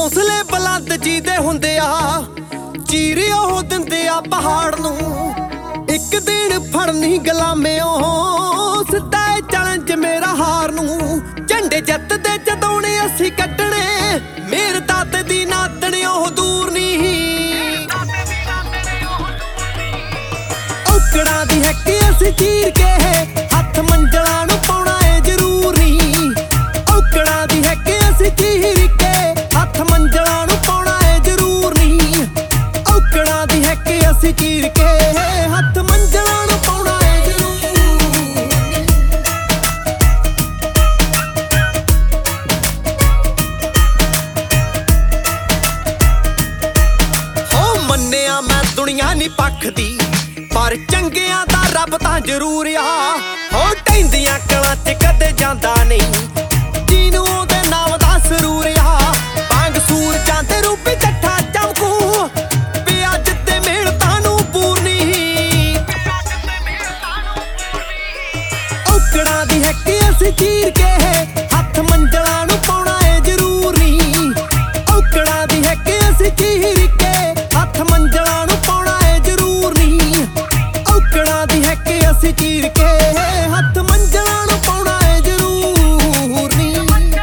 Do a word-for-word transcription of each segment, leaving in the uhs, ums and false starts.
ਹੌਸਲੇ ਬੁਲੰਦ ਜੀਦੇ ਹੁੰਦੇ ਆ, ਚੀਰ ਉਹ ਦਿੰਦੇ ਆ ਪਹਾੜ ਨੂੰ। ਇੱਕ ਦਿਨ ਫੜਨੀ ਗੁਲਾਮਿਓ ਸਿੱਧਾ ਚੈਲੰਜ ਮੇਰਾ ਹਾਰ ਨੂੰ। ਝੰਡੇ ਜਿੱਤ ਦੇ ਜਦੋਂਣੇ ਅਸੀਂ ਕੱਢਣੇ, ਮੇਰ ਦਾਤੇ ਦੀ ਨਾਦਣ ਉਹ ਦੂਰ ਨਹੀਂ। ਔਕੜਾਂ ਦੀ ਹੈਕ ਅਸੀਂ ਚੀਰ ਕੇ ਹੱਥ ਮੰਜ਼ਲਾਂ ਨੂੰ ਪਾਉਣਾ ਏ ਜ਼ਰੂਰ ਨਹੀਂ। ਔਕੜਾਂ ਦੀ ਹੈਕ ਅਸੀਂ ਚੀਰ ਕੇ ਹੱਥ ਮੰਜ਼ਲਾਂ ਨੂੰ ਪਾਉਣਾ ਏ ਜ਼ਰੂਰ ਨਹੀਂ। ਔਕੜਾਂ ਦੀ ਹੈਕ ਅਸੀਂ ਚੀਰ ਕੇ ਹੱਥ ਮੰਜ਼ਲਾਂ ਨੂੰ ਪਾਉਣਾ ਏ ਜ਼ਰੂਰ। ਹੋ ਮੰਨਿਆ ਮੈਂ ਦੁਨੀਆ ਨੀ ਪੱਖਦੀ, ਪਰ ਚੰਗਿਆਂ ਦਾ ਰੱਬ ਤਾਂ ਜ਼ਰੂਰ ਆ। ਹੋ ਢਹਿੰਦੀਆਂ ਕਲਾਂ 'ਚ ਕਦੇ ਜਾਂਦਾ ਨਹੀਂ, ਜਿਹਨੂੰ ਉਹਦੇ ਨਾਮ ਦਾ ਸਰੂਰ ਆ। ਬਾਂਗ ਸੂਰ ਜਾਂਦੇ ਰੂਪੀ ਚੱਠਾ ਚਮਕੂ, ਵੀ ਅੱਜ ਤੇ ਮਿਹਨਤਾਂ ਨੂੰ ਪੂਰਨੀ। ਔਕੜਾਂ ਦੀ ਹੈਕ ਅਸੀਂ ਚੀਰ ਕੇ ਹੱਥ ਮੰਜ਼ਲਾਂ ਨੂੰ ਪਾਉਣਾ ਏ ਜ਼ਰੂਰ ਨਹੀਂ। ਔਕੜਾਂ ਦੀ ਹੈਕ ਅਸੀਂ ਚੀਰ ਕੇ ਹੱਥ ਮੰਜ਼ਲਾਂ ਨੂੰ ਪਾਉਣਾ ਏ ਜ਼ਰੂਰ ਨਹੀਂ। ਔਕੜਾਂ ਦੀ ਹੈਕ ਅਸੀਂ ਚੀਰ ਕੇ ਹੱਥ ਮੰਜ਼ਲਾਂ ਨੂੰ ਪਾਉਣਾ ਏ ਜ਼ਰੂਰ ਨਹੀਂ।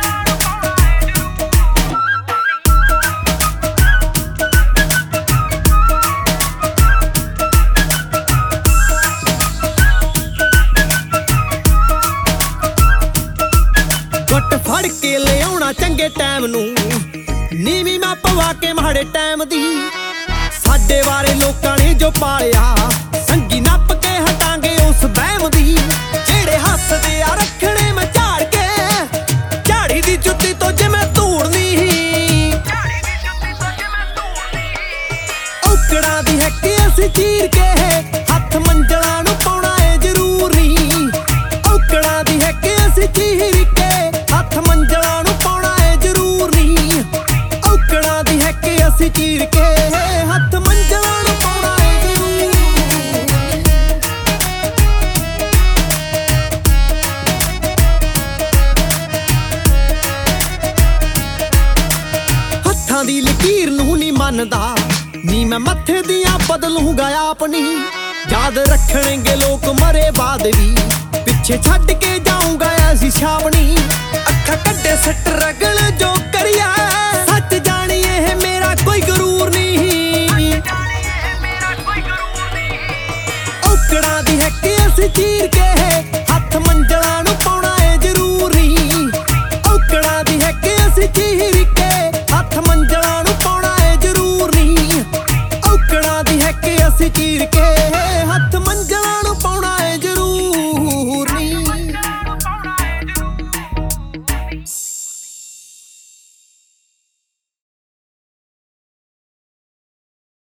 ਗੁੱਟ ਫੜ ਕੇ ਲਿਆਉਣਾ ਚੰਗੇ ਟਾਈਮ ਨੂੰ, ਨੀਵੀਂ ਮੈਂ ਪਵਾ ਕੇ ਮਾੜੇ ਟਾਈਮ ਦੀ। ਸਾਡੇ ਬਾਰੇ ਲੋਕਾਂ ਨੇ ਜੋ ਪਾਲਿਆ, ਸੰਗੀ ਨੱਪ ਕੇ ਹਟਾਂਗੇ ਉਸ ਵਹਿਮ ਦੀ। ਜਿਹੜੇ ਹੱਸਦੇ ਆ ਰੱਖਣੇ ਮੈਂ ਝਾੜ ਕੇ, ਝਾੜੀ ਦੀ ਜੁੱਤੀ ਤੋਂ ਜਿਵੇਂ ਧੂੜ ਨਹੀਂ। ਔਕੜਾਂ ਦੀ ਹੈਕ ਅਸੀਂ ਚੀਰ ਕੇ ਹੱਥ ਮੰਜ਼ਲਾਂ ਨੂੰ ਪਾਉਣਾ ਏ ਜ਼ਰੂਰ ਨਹੀਂ। ਔਕੜਾਂ ਦੀ ਹੈਕ ਅਸੀਂ ਚੀਰ ਕੇ ਹੱਥ ਮੰਜ਼ਲਾਂ ਨੂੰ ਪਾਉਣਾ ਏ ਜ਼ਰੂਰ ਨਹੀਂ। ਔਕੜਾਂ ਦੀ ਹੈਕ ਅਸੀਂ ਚੀਰ ਕੇ ਹੱਥ ਮੰਜ਼ਲਾਂ ਨੂੰ ਪਾਉਣਾ ਏ ਜ਼ਰੂਰ। ਹੱਥਾਂ ਦੀ ਲਕੀਰ ਨੂੰ ਨਹੀਂ ਮੰਨਦਾ, ਨੀ ਮੈਂ ਮੱਥੇ ਦੀਆਂ ਬਦਲੂੰਗਾ ਆਪਣੀ। ਯਾਦ ਰੱਖਣਗੇ ਲੋਕ ਮਰੇ ਬਾਅਦ ਵੀ, ਪਿੱਛੇ ਛੱਡ ਕੇ ਜਾਊਂਗਾ ਐਸੀ ਛਾਵਣੀ। ਅੱਖਾਂ ਕੱਢੇ ਸਟਰਗਲ ਜੋ ਕਰਿਆ, ਸੱਚ ਜਾਣੀ ਇਹ ਮੇਰਾ ਕੋਈ ਗੁਰੂ